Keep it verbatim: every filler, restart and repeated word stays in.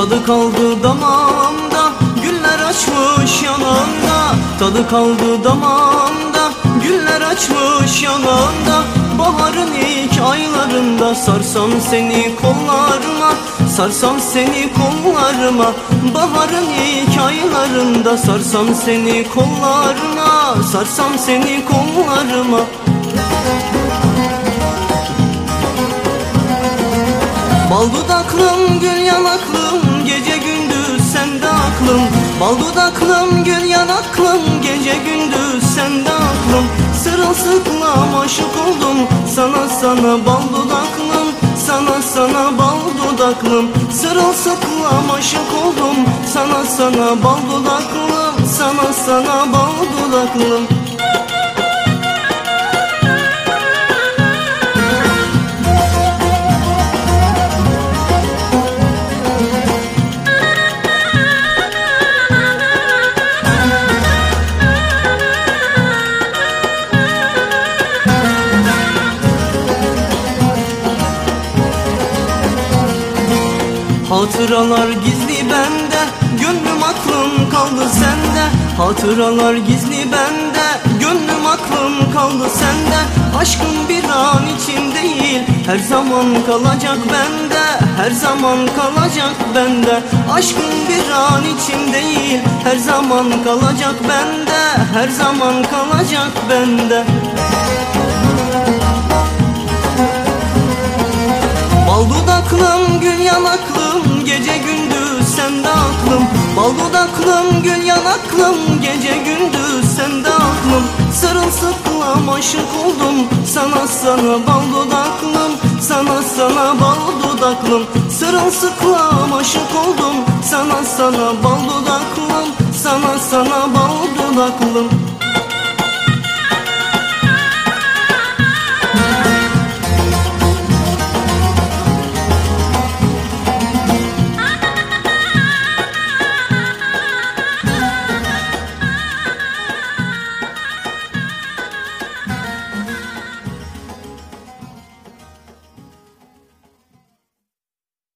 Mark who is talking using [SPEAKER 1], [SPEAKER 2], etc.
[SPEAKER 1] Tadı kaldı damağımda, güller açmış yanağında. Tadı kaldı damağımda, güller açmış yanağında. Baharın ilk aylarında sarsam seni kollarıma, sarsam seni kollarıma. Baharın ilk aylarında sarsam seni kollarıma, sarsam seni kollarıma. Bal dudaklım, gül yanaklım, gece gündüz sende aklım. Bal dudaklım, gül yanaklım, gece gündüz sende aklım. Sırılsıklam aşık oldum sana sana bal dudaklım, sana sana bal dudaklım. Sırılsıklam aşık oldum sana sana bal dudaklım, sana sana bal dudaklım. Hatıralar gizli bende, gönlüm aklım kaldı sende. Hatıralar gizli bende, gönlüm aklım kaldı sende. Aşkım bir an için değil, her zaman kalacak bende, her zaman kalacak bende. Aşkım bir an için değil, her zaman kalacak bende, her zaman kalacak bende. Bal dudaklım, gül yanaklım, gece gündüz sende aklım. Bal dudaklım, gül yanaklım, gece gündüz sende aklım. Sırılsıklam aşık oldum sana sana bal dudaklım, sana sana bal dudaklım. Sırılsıklam aşık oldum sana sana bal dudaklım, sana sana bal dudaklım.